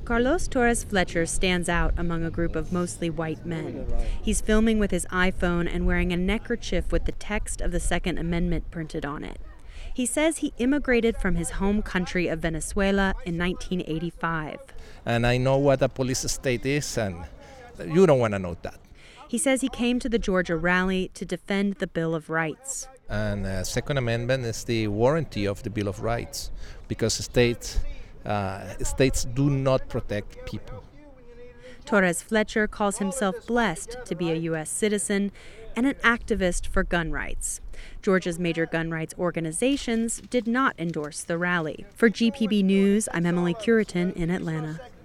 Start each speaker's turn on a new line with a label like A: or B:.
A: Carlos Torres Fletcher stands out among a group of mostly white men. He's filming with his iPhone and wearing a neckerchief with the text of the Second Amendment printed on it. He says he immigrated from his home country of Venezuela in 1985.
B: And I know what a police state is, and you don't want to know that.
A: He says he came to the Georgia rally to defend the Bill of Rights.
B: And the Second Amendment is the warranty of the Bill of Rights, because states do not protect people.
A: Torres Fletcher calls himself blessed to be a U.S. citizen and an activist for gun rights. Georgia's major gun rights organizations did not endorse the rally. For GPB News, I'm Emily Curitin in Atlanta.